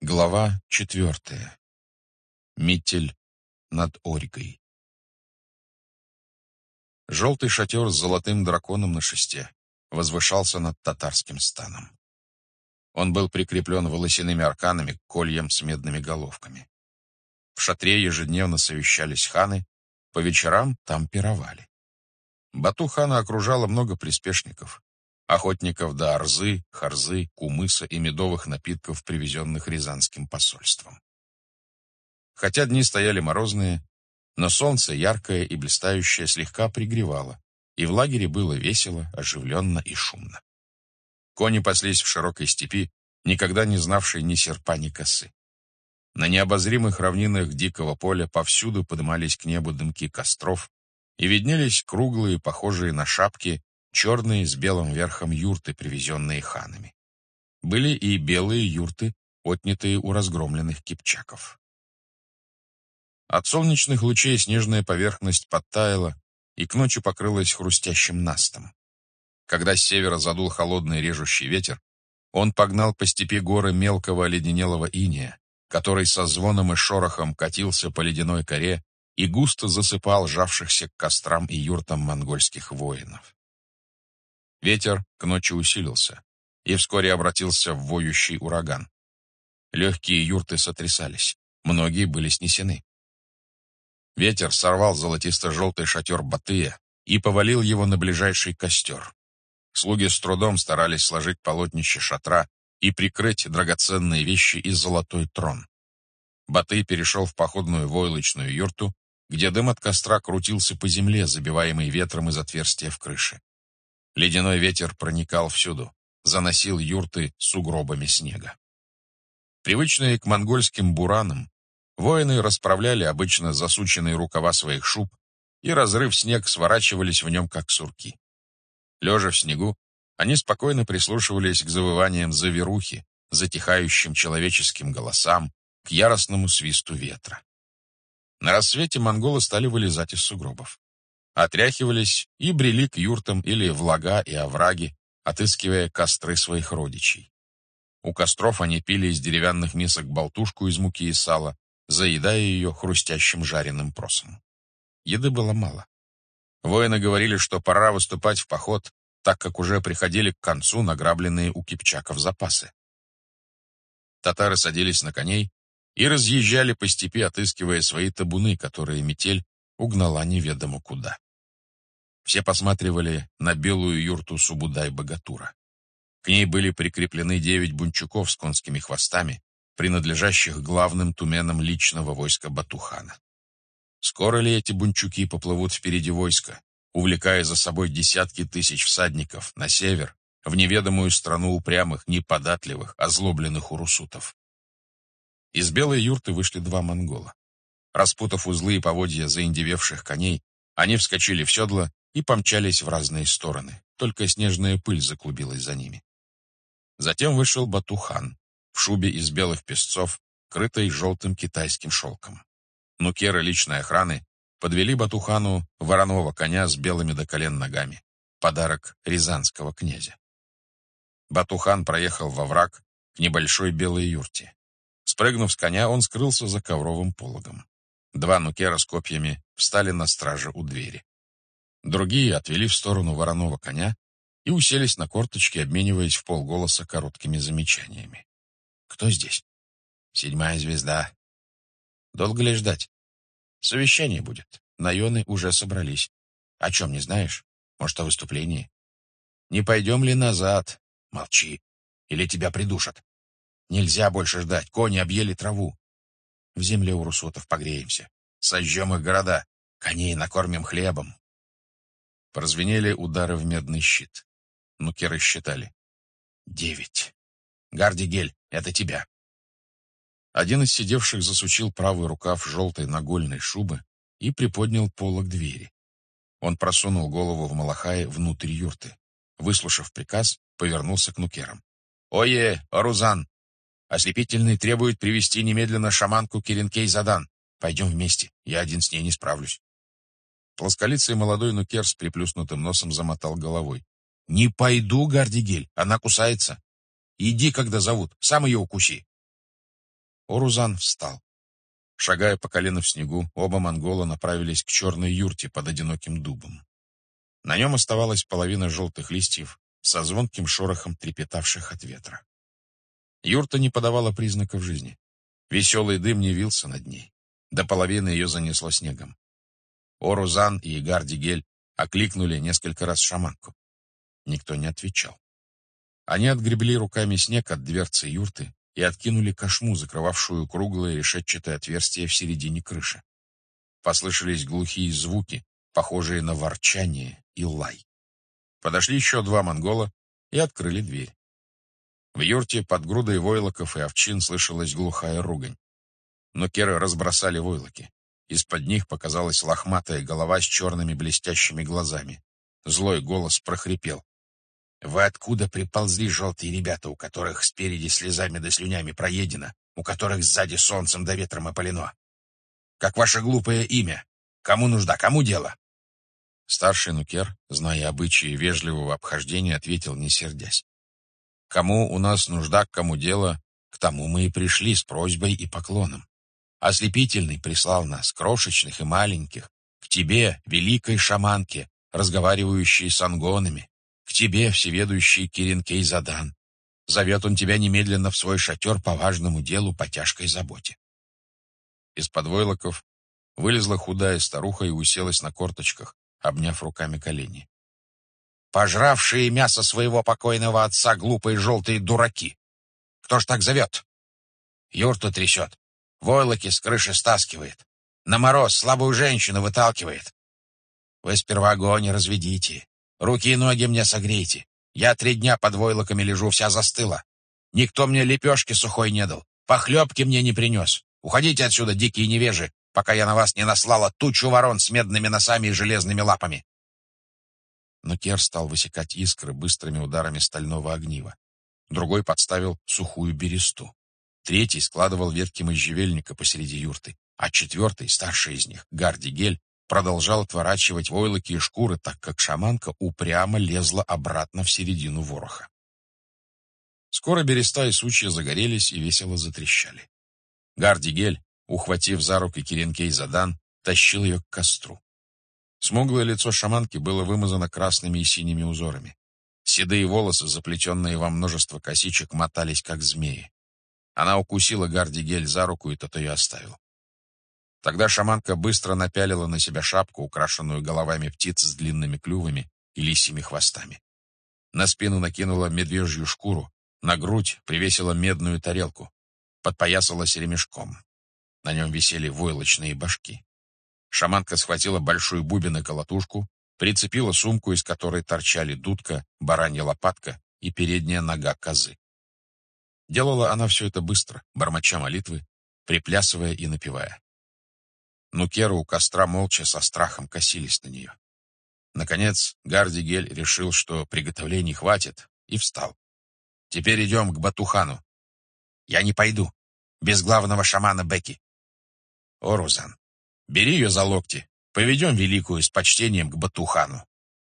Глава 4. Миттель над Орьгой. Желтый шатер с золотым драконом на шесте возвышался над татарским станом. Он был прикреплен волосяными арканами к кольям с медными головками. В шатре ежедневно совещались ханы, по вечерам там пировали. Бату-хана окружало много приспешников, охотников до арзы, харзы, кумыса и медовых напитков, привезенных Рязанским посольством. Хотя дни стояли морозные, но солнце, яркое и блистающее, слегка пригревало, и в лагере было весело, оживленно и шумно. Кони паслись в широкой степи, никогда не знавшей ни серпа, ни косы. На необозримых равнинах дикого поля повсюду подымались к небу дымки костров, и виднелись круглые, похожие на шапки, черные с белым верхом юрты, привезенные ханами. Были и белые юрты, отнятые у разгромленных кипчаков. От солнечных лучей снежная поверхность подтаяла и к ночи покрылась хрустящим настом. Когда с севера задул холодный режущий ветер, он погнал по степи горы мелкого оледенелого инея, который со звоном и шорохом катился по ледяной коре и густо засыпал жавшихся к кострам и юртам монгольских воинов. Ветер к ночи усилился и вскоре обратился в воющий ураган. Легкие юрты сотрясались, многие были снесены. Ветер сорвал золотисто-желтый шатер Батыя и повалил его на ближайший костер. Слуги с трудом старались сложить полотнище шатра и прикрыть драгоценные вещи и золотой трон. Батый перешел в походную войлочную юрту, где дым от костра крутился по земле, забиваемый ветром из отверстия в крыше. Ледяной ветер проникал всюду, заносил юрты сугробами снега. Привычные к монгольским буранам, воины расправляли обычно засученные рукава своих шуб и, разрыв снег, сворачивались в нем, как сурки. Лежа в снегу, они спокойно прислушивались к завываниям заверухи, затихающим человеческим голосам, к яростному свисту ветра. На рассвете монголы стали вылезать из сугробов. Отряхивались и брели к юртам или в лага и овраги, отыскивая костры своих родичей. У костров они пили из деревянных мисок болтушку из муки и сала, заедая ее хрустящим жареным просом. Еды было мало. Воины говорили, что пора выступать в поход, так как уже приходили к концу награбленные у кипчаков запасы. Татары садились на коней и разъезжали по степи, отыскивая свои табуны, которые метель угнала неведомо куда. Все посматривали на белую юрту Субудай-богатура. К ней были прикреплены 9 бунчуков с конскими хвостами, принадлежащих главным туменам личного войска Бату-хана. Скоро ли эти бунчуки поплывут впереди войска, увлекая за собой десятки тысяч всадников на север, в неведомую страну упрямых, неподатливых, озлобленных урусутов? Из белой юрты вышли 2 монгола. Распутав узлы и поводья заиндевевших коней, они вскочили в седло и помчались в разные стороны, только снежная пыль заклубилась за ними. Затем вышел Бату-хан в шубе из белых песцов, крытой желтым китайским шелком. Нукеры личной охраны подвели Бату-хану вороного коня с белыми до колен ногами, подарок рязанского князя. Бату-хан проехал во враг к небольшой белой юрте. Спрыгнув с коня, он скрылся за ковровым пологом. 2 нукера с копьями встали на страже у двери. Другие отвели в сторону вороного коня и уселись на корточки, обмениваясь в полголоса короткими замечаниями. «Кто здесь?» «7-я звезда». «Долго ли ждать?» «Совещание будет. Наёны уже собрались. О чем не знаешь? Может, о выступлении?» «Не пойдем ли назад?» «Молчи, или тебя придушат. Нельзя больше ждать, кони объели траву. В земле у русотов погреемся. Сожжем их города, коней накормим хлебом». Прозвенели удары в медный щит. Нукеры считали. 9. «Гардигель, это тебя». Один из сидевших засучил правый рукав желтой нагольной шубы и приподнял полог двери. Он просунул голову в малахае внутрь юрты. Выслушав приказ, повернулся к нукерам. «Ое, Арузан! Ослепительный требует привести немедленно шаманку Керенкей-Задан. Пойдем вместе, я один с ней не справлюсь». Плосколицый молодой нукер с приплюснутым носом замотал головой. «Не пойду, Гардигель, она кусается. Иди, когда зовут, сам ее укуси». Орузан встал. Шагая по колено в снегу, оба монгола направились к черной юрте под одиноким дубом. На нем оставалась половина желтых листьев со звонким шорохом трепетавших от ветра. Юрта не подавала признаков жизни. Веселый дым не вился над ней. До половины ее занесло снегом. Орузан и Игар-Дигель окликнули несколько раз шаманку. Никто не отвечал. Они отгребли руками снег от дверцы юрты и откинули кошму, закрывавшую круглое решетчатое отверстие в середине крыши. Послышались глухие звуки, похожие на ворчание и лай. Подошли еще два монгола и открыли дверь. В юрте под грудой войлоков и овчин слышалась глухая ругань. Нукеры разбросали войлоки. Из-под них показалась лохматая голова с черными блестящими глазами. Злой голос прохрипел: «Вы откуда приползли, желтые ребята, у которых спереди слезами да слюнями проедено, у которых сзади солнцем да ветром опалено? Как ваше глупое имя? Кому нужда, кому дело?» Старший нукер, зная обычаи вежливого обхождения, ответил, не сердясь: «Кому у нас нужда, к кому дело, к тому мы и пришли с просьбой и поклоном. Ослепительный прислал нас, крошечных и маленьких, к тебе, великой шаманке, разговаривающей с ангонами, к тебе, всеведущий Киренкей-Задан. Зовет он тебя немедленно в свой шатер по важному делу, по тяжкой заботе». Из-под войлоков вылезла худая старуха и уселась на корточках, обняв руками колени. «Пожравшие мясо своего покойного отца глупые желтые дураки! Кто ж так зовет? Юрту трясет, войлоки с крыши стаскивает, на мороз слабую женщину выталкивает. Вы сперва огонь разведите, руки и ноги мне согрейте. Я 3 дня под войлоками лежу, вся застыла. Никто мне лепешки сухой не дал, похлебки мне не принес. Уходите отсюда, дикие невежи, пока я на вас не наслала тучу ворон с медными носами и железными лапами». Нукер стал высекать искры быстрыми ударами стального огнива. Другой подставил сухую бересту. Третий складывал ветки можжевельника посреди юрты, а четвертый, старший из них, Гар-Дигель, продолжал отворачивать войлоки и шкуры, так как шаманка упрямо лезла обратно в середину вороха. Скоро береста и сучья загорелись и весело затрещали. Гар-Дигель, ухватив за руки Киренкей-Задан, тащил ее к костру. Смуглое лицо шаманки было вымазано красными и синими узорами. Седые волосы, заплетенные во множество косичек, мотались, как змеи. Она укусила Гар-Дигель за руку, и тот ее оставил. Тогда шаманка быстро напялила на себя шапку, украшенную головами птиц с длинными клювами и лисьими хвостами. На спину накинула медвежью шкуру, на грудь привесила медную тарелку, подпоясалась ремешком. На нем висели войлочные башки. Шаманка схватила большой бубен и колотушку, прицепила сумку, из которой торчали дудка, баранья лопатка и передняя нога козы. Делала она все это быстро, бормоча молитвы, приплясывая и напевая. Нукеры у костра молча со страхом косились на нее. Наконец Гар-Дигель решил, что приготовлений хватит, и встал. «Теперь идем к Батухану». «Я не пойду, без главного шамана Беки». «Орузан, бери ее за локти, поведем великую с почтением к Батухану».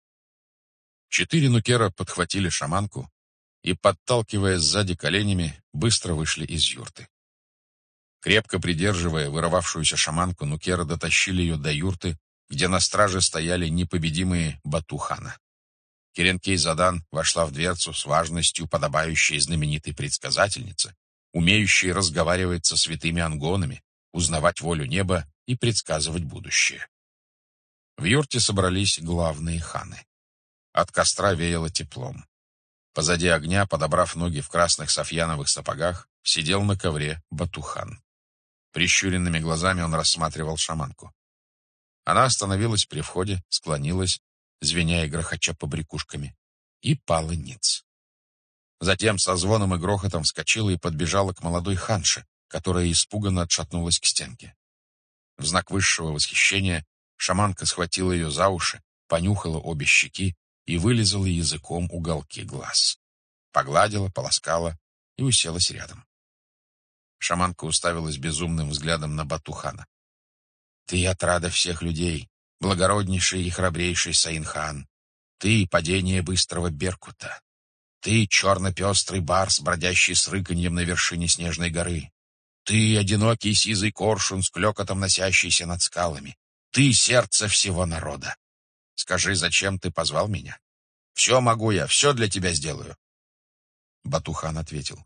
4 нукера подхватили шаманку и, подталкивая сзади коленями, быстро вышли из юрты. Крепко придерживая вырывавшуюся шаманку, нукеры дотащили ее до юрты, где на страже стояли непобедимые Батухана. Киренкей-Задан вошла в дверцу с важностью, подобающей знаменитой предсказательнице, умеющей разговаривать со святыми ангонами, узнавать волю неба и предсказывать будущее. В юрте собрались главные ханы. От костра веяло теплом. Позади огня, подобрав ноги в красных софьяновых сапогах, сидел на ковре Батухан. Прищуренными глазами он рассматривал шаманку. Она остановилась при входе, склонилась, звеня и грохоча побрякушками, и пала ниц. Затем со звоном и грохотом вскочила и подбежала к молодой ханше, которая испуганно отшатнулась к стенке. В знак высшего восхищения шаманка схватила ее за уши, понюхала обе щеки и вылизала языком уголки глаз. Погладила, полоскала и уселась рядом. Шаманка уставилась безумным взглядом на Батухана. «Ты отрада всех людей, благороднейший и храбрейший Саин-хан. Ты — падение быстрого Беркута. Ты — черно-пестрый барс, бродящий с рыканьем на вершине снежной горы. Ты — одинокий сизый коршун с клёкотом носящийся над скалами. Ты — сердце всего народа. Скажи, зачем ты позвал меня? Все могу я, все для тебя сделаю. Батухан ответил: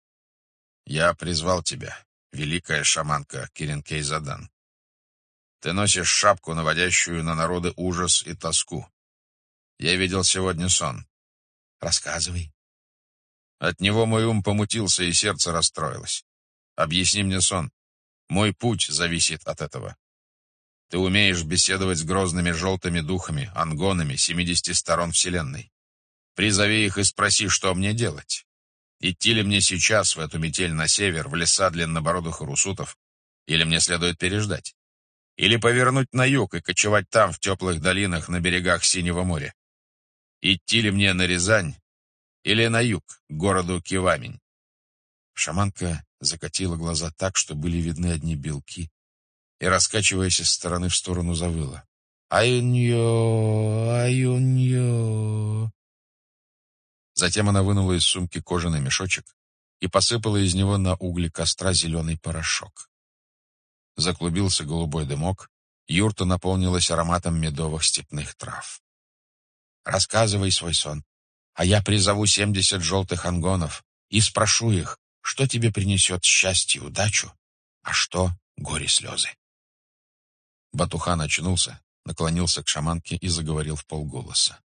я призвал тебя, великая шаманка Киринкейзадан. Ты носишь шапку, наводящую на народы ужас и тоску. Я видел сегодня сон. Рассказывай. От него мой ум помутился и сердце расстроилось. Объясни мне сон. Мой путь зависит от этого. Ты умеешь беседовать с грозными желтыми духами, ангонами 70 сторон вселенной. Призови их и спроси, что мне делать. Идти ли мне сейчас в эту метель на север, в леса длиннобородых урусутов, или мне следует переждать? Или повернуть на юг и кочевать там, в теплых долинах на берегах Синего моря? Идти ли мне на Рязань или на юг, к городу Кивамень? Шаманка закатила глаза так, что были видны одни белки, и, раскачиваясь из стороны в сторону, завыла. «Аюньо, аюньо». Затем она вынула из сумки кожаный мешочек и посыпала из него на угли костра зеленый порошок. Заклубился голубой дымок, юрта наполнилась ароматом медовых степных трав. «Рассказывай свой сон, а я призову 70 желтых ангонов и спрошу их, что тебе принесет счастье и удачу, а что — горе слезы». Батухан очнулся, наклонился к шаманке и заговорил вполголоса.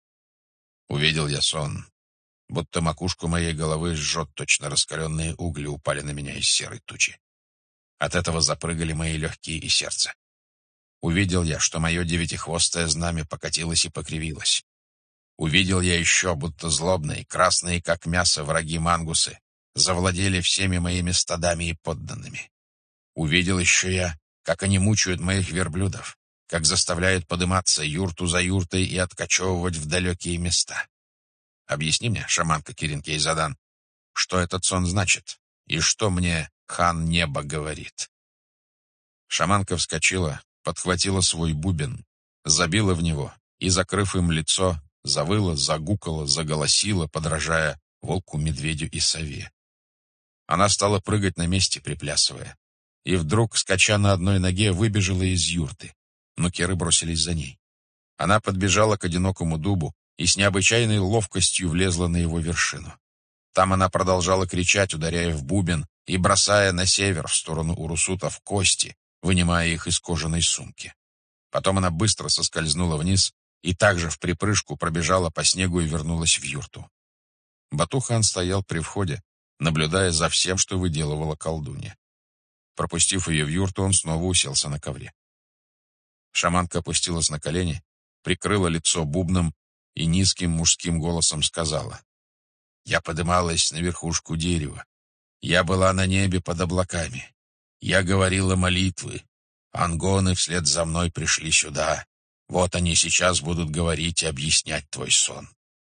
«Увидел я сон, будто макушку моей головы жжет точно раскаленные угли упали на меня из серой тучи. От этого запрыгали мои легкие и сердце. Увидел я, что мое девятихвостое знамя покатилось и покривилось. Увидел я еще, будто злобные, красные, как мясо, враги мангусы завладели всеми моими стадами и подданными. Увидел еще я, как они мучают моих верблюдов, как заставляют подниматься юрту за юртой и откачевывать в далекие места. Объясни мне, шаманка Киринкейзадан, что этот сон значит, и что мне хан неба говорит?» Шаманка вскочила, подхватила свой бубен, забила в него и, закрыв им лицо, завыла, загукала, заголосила, подражая волку, медведю и сове. Она стала прыгать на месте, приплясывая, и вдруг, скача на одной ноге, выбежала из юрты, но керы бросились за ней. Она подбежала к одинокому дубу и с необычайной ловкостью влезла на его вершину. Там она продолжала кричать, ударяя в бубен и бросая на север, в сторону урусутов, кости, вынимая их из кожаной сумки. Потом она быстро соскользнула вниз и также в припрыжку пробежала по снегу и вернулась в юрту. Батухан стоял при входе, наблюдая за всем, что выделывала колдунья. Пропустив ее в юрту, он снова уселся на ковре. Шаманка опустилась на колени, прикрыла лицо бубном и низким мужским голосом сказала: «Я подымалась на верхушку дерева. Я была на небе под облаками. Я говорила молитвы. Ангоны вслед за мной пришли сюда. Вот они сейчас будут говорить и объяснять твой сон».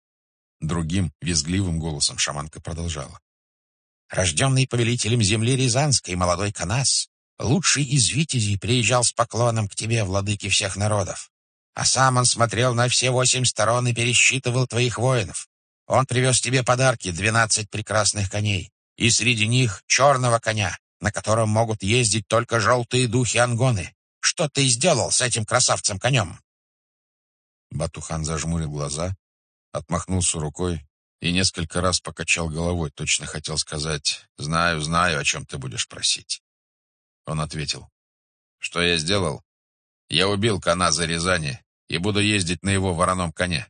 Другим, визгливым голосом шаманка продолжала: «Рожденный повелителем земли Рязанской молодой Канас, лучший из витязей, приезжал с поклоном к тебе, владыке всех народов. А сам он смотрел на все 8 сторон и пересчитывал твоих воинов. Он привез тебе подарки, 12 прекрасных коней, и среди них черного коня, на котором могут ездить только желтые духи ангоны. Что ты сделал с этим красавцем-конем?» Батухан зажмурил глаза, отмахнулся рукой и несколько раз покачал головой, точно хотел сказать: «Знаю, знаю, о чем ты будешь просить». Он ответил: «Что я сделал? Я убил кана за Рязани и буду ездить на его вороном коне».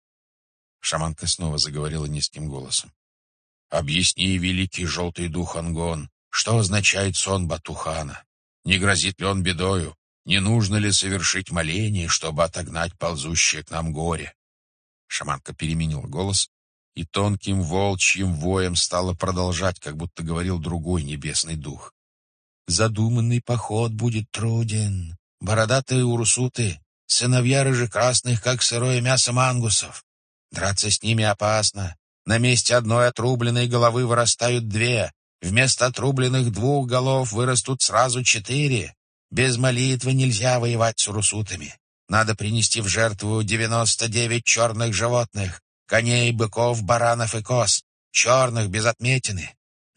Шаманка снова заговорила низким голосом: «Объясни, великий желтый дух Ангон, что означает сон Батухана? Не грозит ли он бедою? Не нужно ли совершить моление, чтобы отогнать ползущее к нам горе?» Шаманка переменила голос и тонким волчьим воем стала продолжать, как будто говорил другой небесный дух. «Задуманный поход будет труден. Бородатые урусуты, сыновья рыжекрасных, как сырое мясо мангусов. Драться с ними опасно. На месте одной отрубленной головы вырастают 2. Вместо отрубленных 2 голов вырастут сразу 4. Без молитвы нельзя воевать с урусутами. Надо принести в жертву 99 черных животных, коней, быков, баранов и коз, черных без отметины.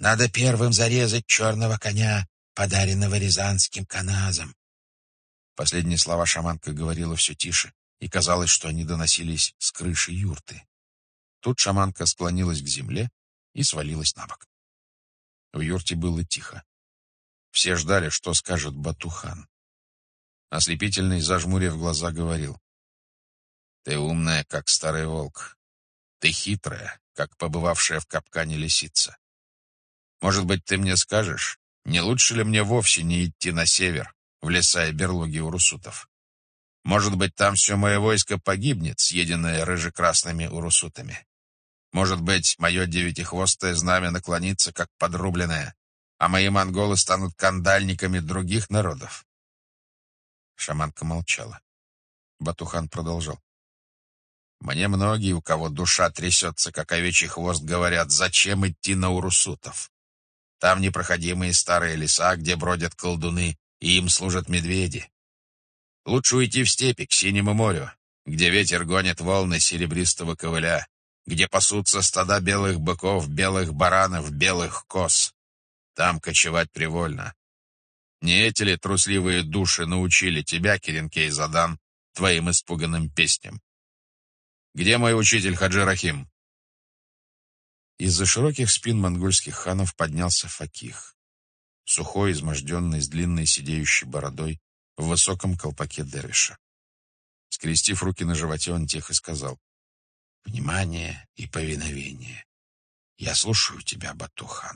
Надо первым зарезать черного коня, подаренного рязанским каназом». Последние слова шаманка говорила все тише, и казалось, что они доносились с крыши юрты. Тут шаманка склонилась к земле и свалилась на бок. В юрте было тихо. Все ждали, что скажет Батухан. Ослепительный, зажмурив глаза, говорил: «Ты умная, как старый волк. Ты хитрая, как побывавшая в капкане лисица. Может быть, ты мне скажешь, не лучше ли мне вовсе не идти на север, в леса и берлоги урусутов? Может быть, там все мое войско погибнет, съеденное рыже-красными урусутами. Может быть, мое девятихвостое знамя наклонится, как подрубленное, а мои монголы станут кандальниками других народов». Шаманка молчала. Батухан продолжал: «Мне многие, у кого душа трясется, как овечий хвост, говорят, зачем идти на урусутов? Там непроходимые старые леса, где бродят колдуны, и им служат медведи. Лучше уйти в степи, к Синему морю, где ветер гонит волны серебристого ковыля, где пасутся стада белых быков, белых баранов, белых коз. Там кочевать привольно. Не эти ли трусливые души научили тебя, Керенкей-Задан, твоим испуганным песням? Где мой учитель Хаджи Рахим?» Из-за широких спин монгольских ханов поднялся факих, сухой, изможденный, с длинной сидеющей бородой, в высоком колпаке дервиша. Скрестив руки на животе, он тихо сказал: «Внимание и повиновение. Я слушаю тебя, Батухан».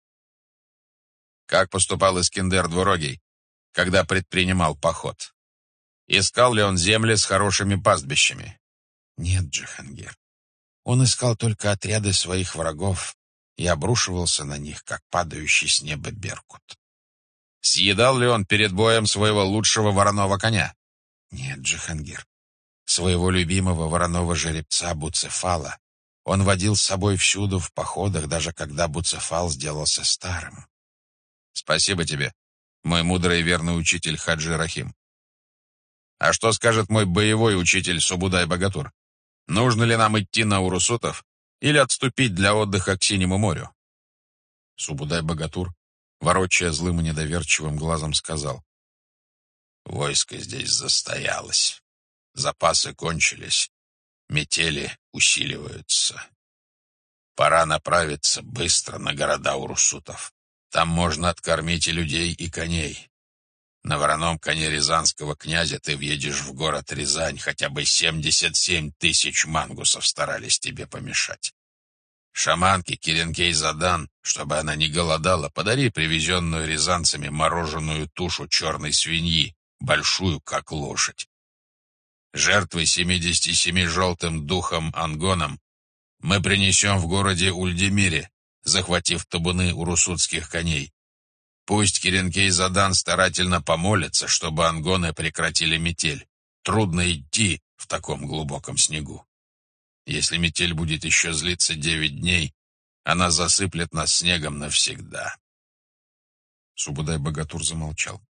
Как поступал Искендер Двурогий, когда предпринимал поход? Искал ли он земли с хорошими пастбищами? Нет, Джихангир. Он искал только отряды своих врагов и обрушивался на них, как падающий с неба беркут. Съедал ли он перед боем своего лучшего вороного коня? Нет, Джихангир. Своего любимого вороного жеребца Буцефала он водил с собой всюду в походах, даже когда Буцефал сделался старым. Спасибо тебе, мой мудрый и верный учитель Хаджи Рахим. А что скажет мой боевой учитель Субудай-Богатур? Нужно ли нам идти на урусутов или отступить для отдыха к Синему морю? Субудай-Богатур, ворочая злым и недоверчивым глазом, сказал: «Войско здесь застоялось. Запасы кончились. Метели усиливаются. Пора направиться быстро на города урусутов. Там можно откормить и людей, и коней. На вороном коне рязанского князя ты въедешь в город Рязань, хотя бы 77 тысяч мангусов старались тебе помешать. Шаманке Керенкей-Задан, чтобы она не голодала, подари привезенную рязанцами мороженую тушу черной свиньи, большую, как лошадь. Жертвы 77 желтым духом ангонам мы принесем в городе Ульдемире, захватив табуны урусутских коней. Пусть Керенкей-Задан старательно помолится, чтобы ангоны прекратили метель. Трудно идти в таком глубоком снегу. Если метель будет еще злиться 9 дней, она засыплет нас снегом навсегда». Субудай-Богатур замолчал.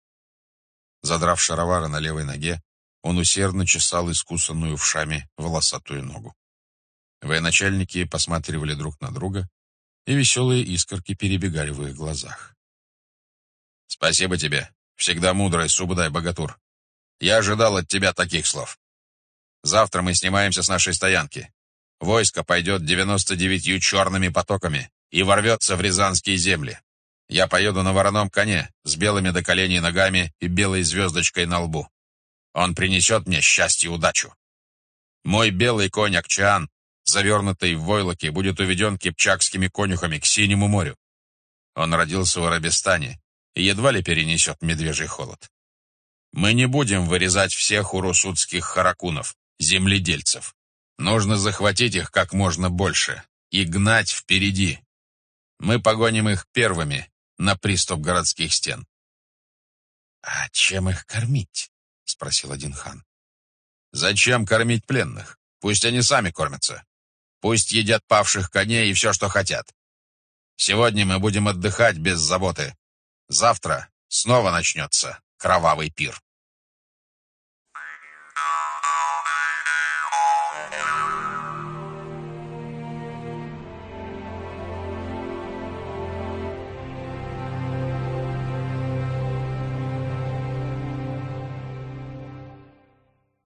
Задрав шаровары на левой ноге, он усердно чесал искусанную вшами волосатую ногу. Военачальники посматривали друг на друга, и веселые искорки перебегали в их глазах. «Спасибо тебе, всегда мудрый Субудай-Богатур. Я ожидал от тебя таких слов. Завтра мы снимаемся с нашей стоянки. Войско пойдет 99 черными потоками и ворвется в рязанские земли. Я поеду на вороном коне с белыми до коленей ногами и белой звездочкой на лбу. Он принесет мне счастье и удачу. Мой белый конь Акчаан, завернутый в войлоки, будет уведен кипчакскими конюхами к Синему морю. Он родился в Арабистане и едва ли перенесет медвежий холод. Мы не будем вырезать всех урусутских харакунов, земледельцев. Нужно захватить их как можно больше и гнать впереди. Мы погоним их первыми на приступ городских стен». «А чем их кормить?» — спросил один хан. «Зачем кормить пленных? Пусть они сами кормятся. Пусть едят павших коней и все, что хотят. Сегодня мы будем отдыхать без заботы. Завтра снова начнется кровавый пир».